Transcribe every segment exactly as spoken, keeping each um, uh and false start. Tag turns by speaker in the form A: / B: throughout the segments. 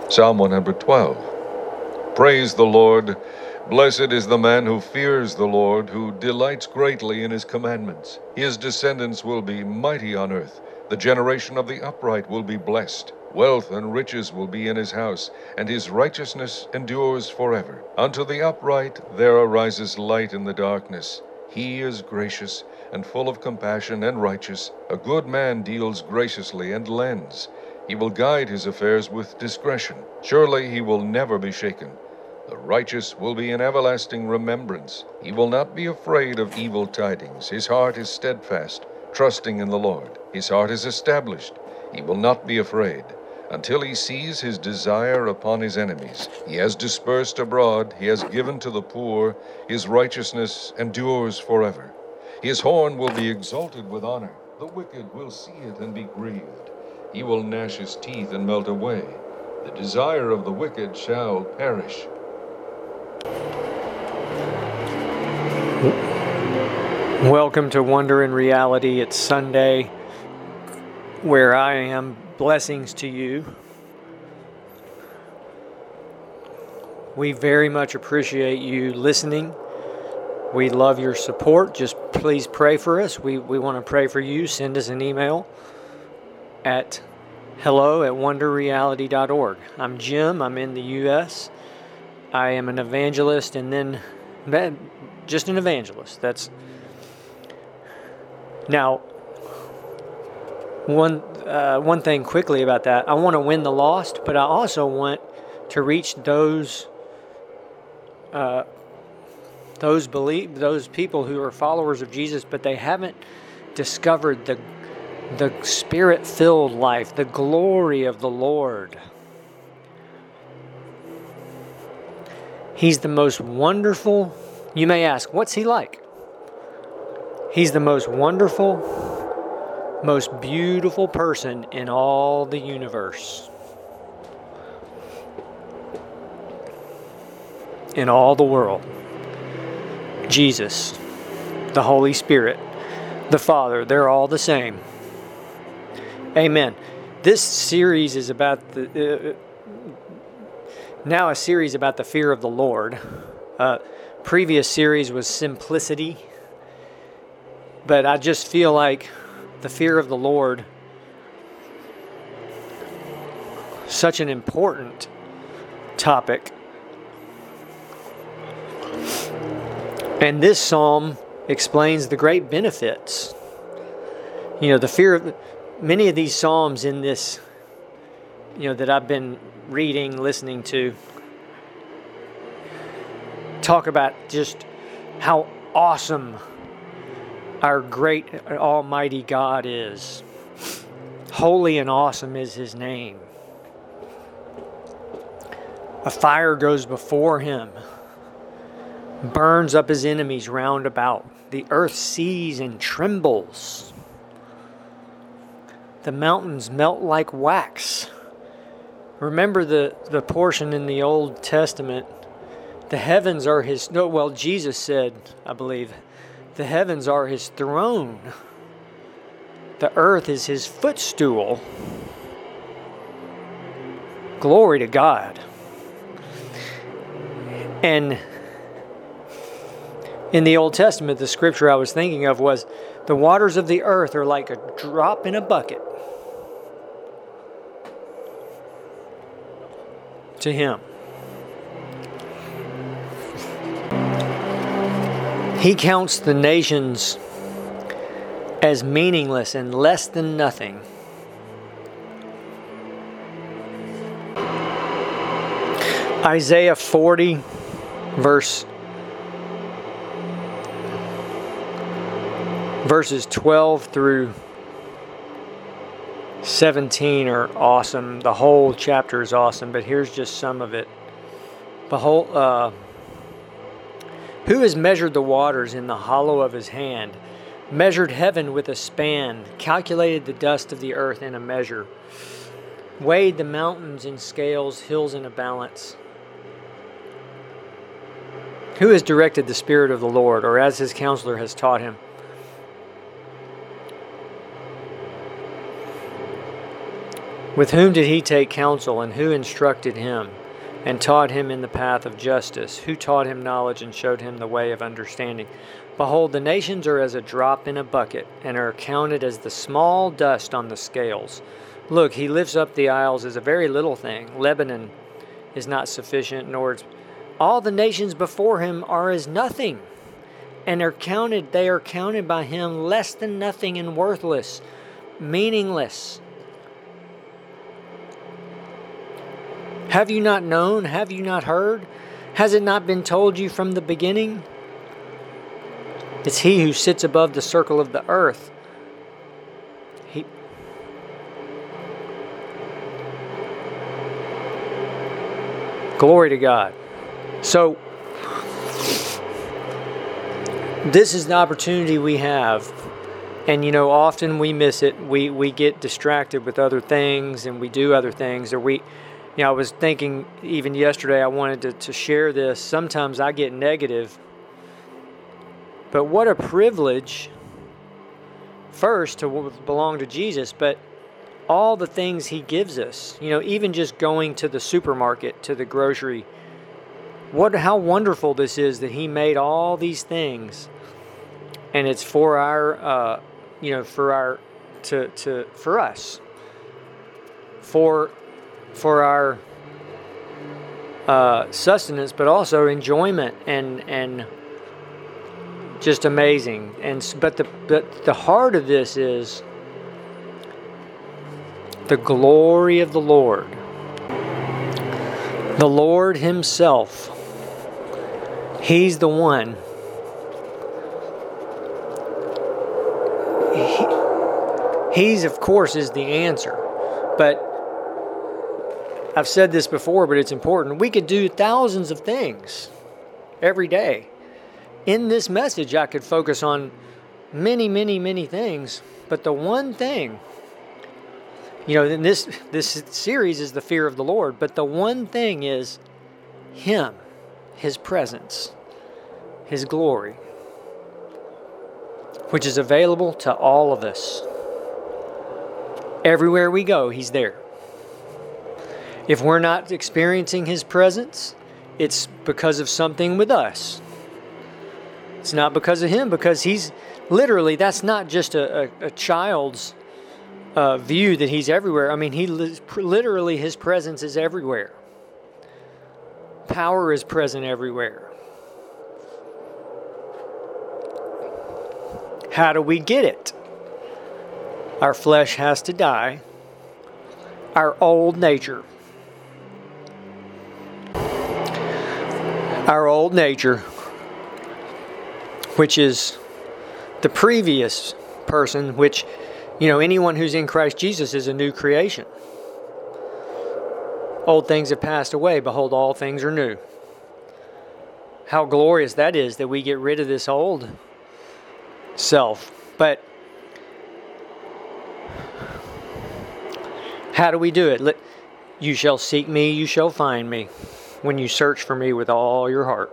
A: Psalm one hundred twelve. Praise the Lord. Blessed is the man who fears the Lord, who delights greatly in his commandments. His descendants will be mighty on earth. The generation of the upright will be blessed. Wealth and riches will be in his house, and his righteousness endures forever. Unto the upright there arises light in the darkness. He is gracious and full of compassion and righteous. A good man deals graciously and lends. He will guide his affairs with discretion. Surely he will never be shaken. The righteous will be in everlasting remembrance. He will not be afraid of evil tidings. His heart is steadfast, trusting in the Lord. His heart is established. He will not be afraid until he sees his desire upon his enemies. He has dispersed abroad. He has given to the poor. His righteousness endures forever. His horn will be exalted with honor. The wicked will see it and be grieved. He will gnash his teeth and melt away. The desire of the wicked shall perish.
B: Welcome to Wonder in Reality. It's Sunday, where I am. Blessings to you. We very much appreciate you listening. We love your support. Just please pray for us. We, we want to pray for you. Send us an email at hello at wonder reality dot org. I'm Jim. I'm in the U S I am an evangelist and then just an evangelist. That's now one uh, one thing quickly about that. I want to win the lost, but I also want to reach those uh, those believe those people who are followers of Jesus, but they haven't discovered the the Spirit-filled life, the glory of the Lord. He's the most wonderful. You may ask, what's he like? He's the most wonderful, most beautiful person in all the universe. In all the world. Jesus, the Holy Spirit, the Father, they're all the same. Amen. This series is about the... Uh, now a series about the fear of the Lord. Uh, previous series was simplicity. But I just feel like the fear of the Lord, such an important topic. And this psalm explains the great benefits. You know, the fear of many of these psalms in this, you know, that I've been reading, listening to, talk about just how awesome our great almighty God is. Holy and awesome is his name. A fire goes before him, burns up his enemies round about. The earth sees and trembles. The mountains melt like wax. Remember the, the portion in the Old Testament. The heavens are his... No, well, Jesus said, I believe, the heavens are his throne. The earth is his footstool. Glory to God. And in the Old Testament, the scripture I was thinking of was, the waters of the earth are like a drop in a bucket to him. He counts the nations as meaningless and less than nothing. Isaiah forty, verse verses twelve through seventeen are awesome. The whole chapter is awesome, but here's just some of it. Behold, uh, who has measured the waters in the hollow of his hand, measured heaven with a span, calculated the dust of the earth in a measure, weighed the mountains in scales, hills in a balance? Who has directed the Spirit of the Lord, or as his counselor has taught him? With whom did he take counsel, and who instructed him, and taught him in the path of justice? Who taught him knowledge and showed him the way of understanding? Behold, the nations are as a drop in a bucket, and are counted as the small dust on the scales. Look, he lifts up the isles as a very little thing. Lebanon is not sufficient, nor is all the nations before him are as nothing, and are counted, they are counted by him less than nothing and worthless, meaningless. Have you not known? Have you not heard? Has it not been told you from the beginning? It's he who sits above the circle of the earth. He Glory to God. So, this is the opportunity we have. And, you know, often we miss it. We, we get distracted with other things, and we do other things. Or we, you know, I was thinking even yesterday, I wanted to, to share this. Sometimes I get negative. But what a privilege, first, to belong to Jesus, but all the things he gives us. You know, even just going to the supermarket, to the grocery. What, how wonderful this is that he made all these things, and it's for our, uh, you know, for our, to, to, for us, for, for our uh, sustenance, but also enjoyment and and just amazing. And but the but the heart of this is the glory of the Lord, the Lord Himself. He's the one. He, he's, of course, is the answer. But I've said this before, but it's important. We could do thousands of things every day. In this message, I could focus on many, many, many things. But the one thing, you know, in this, this series is the fear of the Lord. But the one thing is Him, His presence, His glory, which is available to all of us. Everywhere we go, He's there. If we're not experiencing His presence, it's because of something with us. It's not because of Him, because He's literally, that's not just a, a, a child's uh, view that He's everywhere. I mean, He literally, His presence is everywhere. Power is present everywhere. How do we get it? Our flesh has to die. Our old nature. Our old nature, which is the previous person, which, you know, anyone who's in Christ Jesus is a new creation. Old things have passed away. Behold, all things are new. How glorious that is, that we get rid of this old self. But how do we do it? Let, you shall seek me, you shall find me, when you search for me with all your heart.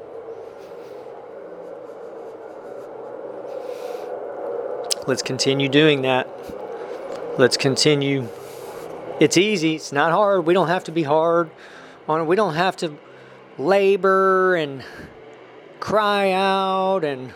B: Let's continue doing that. Let's continue. It's easy. It's not hard. We don't have to be hard on it. We don't have to labor and cry out and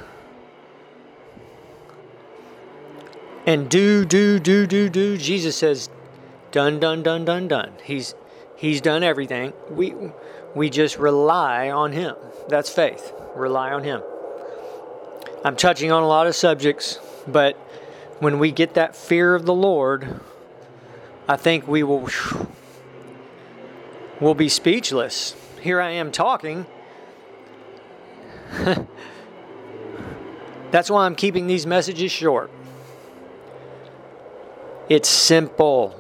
B: and do, do, do, do, do. Jesus says, done, done, done, done, done. He's He's done everything. We we just rely on Him. That's faith. Rely on Him. I'm touching on a lot of subjects, but when we get that fear of the Lord, I think we will we'll be speechless. Here I am talking. That's why I'm keeping these messages short. It's simple.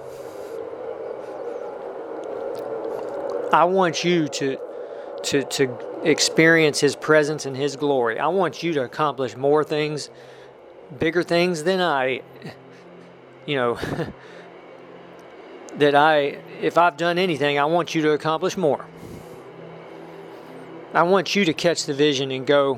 B: I want you to, to, to experience His presence and His glory. I want you to accomplish more things, bigger things than I, you know, that I, if I've done anything, I want you to accomplish more. I want you to catch the vision and go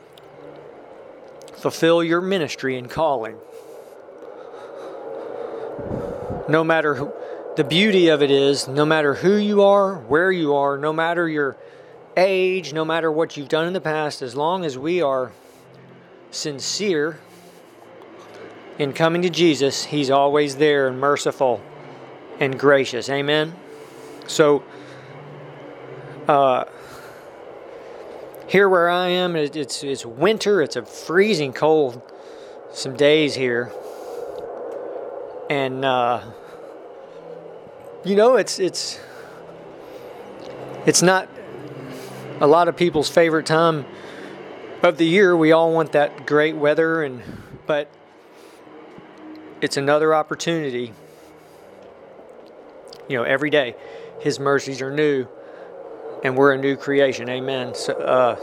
B: fulfill your ministry and calling. no matter who, the beauty of it is, no matter who you are, where you are, no matter your age, no matter what you've done in the past, as long as we are sincere in coming to Jesus, He's always there and merciful and gracious. Amen? So, uh, here where I am, it, it's it's winter. It's a freezing cold some days here. And, uh, you know, it's it's it's not a lot of people's favorite time of the year. We all want that great weather, and but it's another opportunity. You know, every day His mercies are new, and we're a new creation. Amen. So, uh,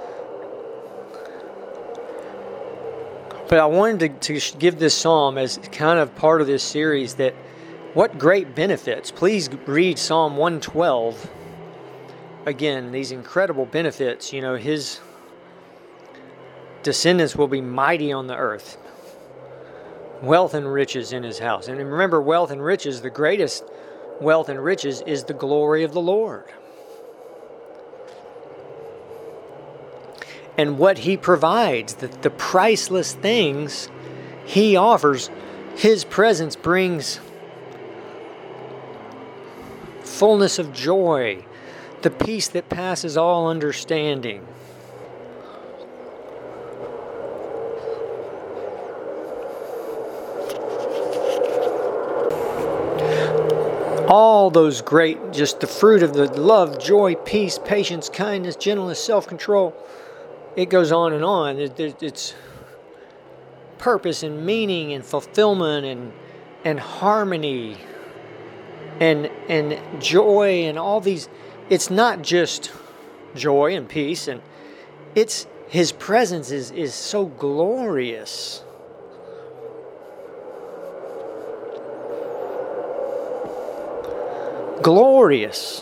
B: but I wanted to, to give this psalm as kind of part of this series, that what great benefits. Please read Psalm one twelve. Again, these incredible benefits. You know, His descendants will be mighty on the earth. Wealth and riches in His house. And remember, wealth and riches, the greatest wealth and riches is the glory of the Lord. And what He provides, the, the priceless things He offers, His presence brings fullness of joy, the peace that passes all understanding. All those great, just the fruit of the love, joy, peace, patience, kindness, gentleness, self-control. It goes on and on. It, it, it's purpose and meaning and fulfillment and and harmony and and joy and all these. It's not just joy and peace, and it's His presence is is so glorious. Glorious.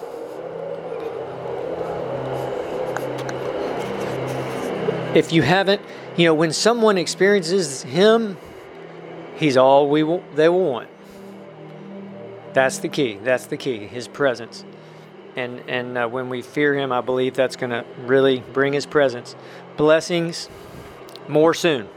B: If you haven't, you know, when someone experiences Him, He's all we will, they will want. That's the key. That's the key. His presence. And and uh, when we fear Him, I believe that's going to really bring His presence. Blessings. More soon.